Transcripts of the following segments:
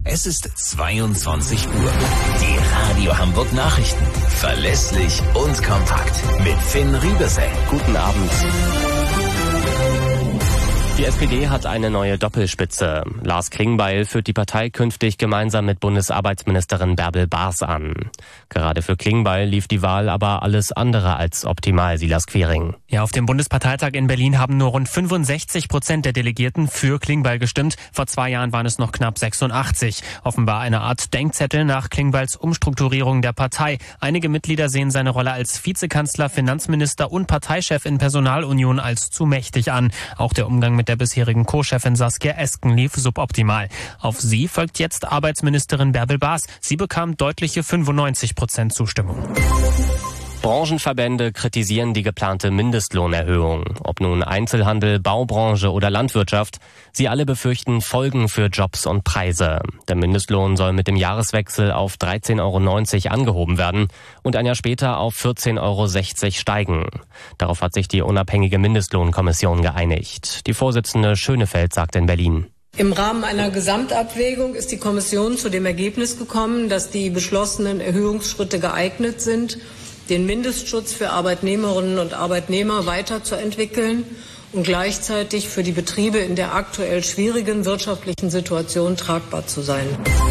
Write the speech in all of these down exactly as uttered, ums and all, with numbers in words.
Es ist zweiundzwanzig Uhr. Die Radio Hamburg Nachrichten. Verlässlich und kompakt. Mit Finn Riebesell. Guten Abend. Die S P D hat eine neue Doppelspitze. Lars Klingbeil führt die Partei künftig gemeinsam mit Bundesarbeitsministerin Bärbel Baas an. Gerade für Klingbeil lief die Wahl aber alles andere als optimal, Silas Quiring. Ja, auf dem Bundesparteitag in Berlin haben nur rund fünfundsechzig Prozent der Delegierten für Klingbeil gestimmt. Vor zwei Jahren waren es noch knapp sechsundachtzig. Offenbar eine Art Denkzettel nach Klingbeils Umstrukturierung der Partei. Einige Mitglieder sehen seine Rolle als Vizekanzler, Finanzminister und Parteichef in Personalunion als zu mächtig an. Auch der Umgang mit der bisherigen Co-Chefin Saskia Esken lief suboptimal. Auf sie folgt jetzt Arbeitsministerin Bärbel Baas. Sie bekam deutliche fünfundneunzig Prozent Zustimmung. Branchenverbände kritisieren die geplante Mindestlohnerhöhung. Ob nun Einzelhandel, Baubranche oder Landwirtschaft, sie alle befürchten Folgen für Jobs und Preise. Der Mindestlohn soll mit dem Jahreswechsel auf dreizehn Euro neunzig angehoben werden und ein Jahr später auf vierzehn Euro sechzig steigen. Darauf hat sich die unabhängige Mindestlohnkommission geeinigt. Die Vorsitzende Schönefeld sagt in Berlin: Im Rahmen einer Gesamtabwägung ist die Kommission zu dem Ergebnis gekommen, dass die beschlossenen Erhöhungsschritte geeignet sind, den Mindestschutz für Arbeitnehmerinnen und Arbeitnehmer weiterzuentwickeln und gleichzeitig für die Betriebe in der aktuell schwierigen wirtschaftlichen Situation tragbar zu sein.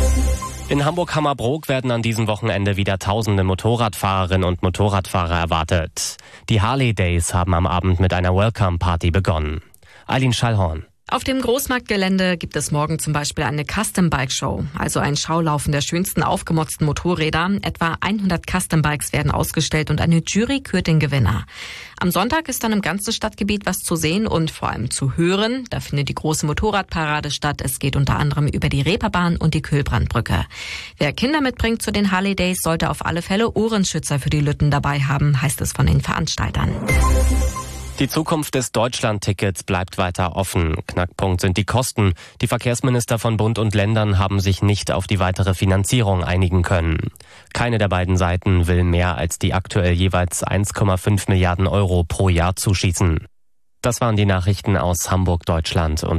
In Hamburg-Hammerbrook werden an diesem Wochenende wieder tausende Motorradfahrerinnen und Motorradfahrer erwartet. Die Harley Days haben am Abend mit einer Welcome-Party begonnen. Eileen Schallhorn. Auf dem Großmarktgelände gibt es morgen zum Beispiel eine Custom-Bike-Show, also ein Schaulaufen der schönsten aufgemotzten Motorräder. Etwa hundert Custom-Bikes werden ausgestellt und eine Jury kürt den Gewinner. Am Sonntag ist dann im ganzen Stadtgebiet was zu sehen und vor allem zu hören. Da findet die große Motorradparade statt. Es geht unter anderem über die Reeperbahn und die Kühlbrandbrücke. Wer Kinder mitbringt zu den Harley Days, sollte auf alle Fälle Ohrenschützer für die Lütten dabei haben, heißt es von den Veranstaltern. Die Zukunft des Deutschland-Tickets bleibt weiter offen. Knackpunkt sind die Kosten. Die Verkehrsminister von Bund und Ländern haben sich nicht auf die weitere Finanzierung einigen können. Keine der beiden Seiten will mehr als die aktuell jeweils eins Komma fünf Milliarden Euro pro Jahr zuschießen. Das waren die Nachrichten aus Hamburg, Deutschland und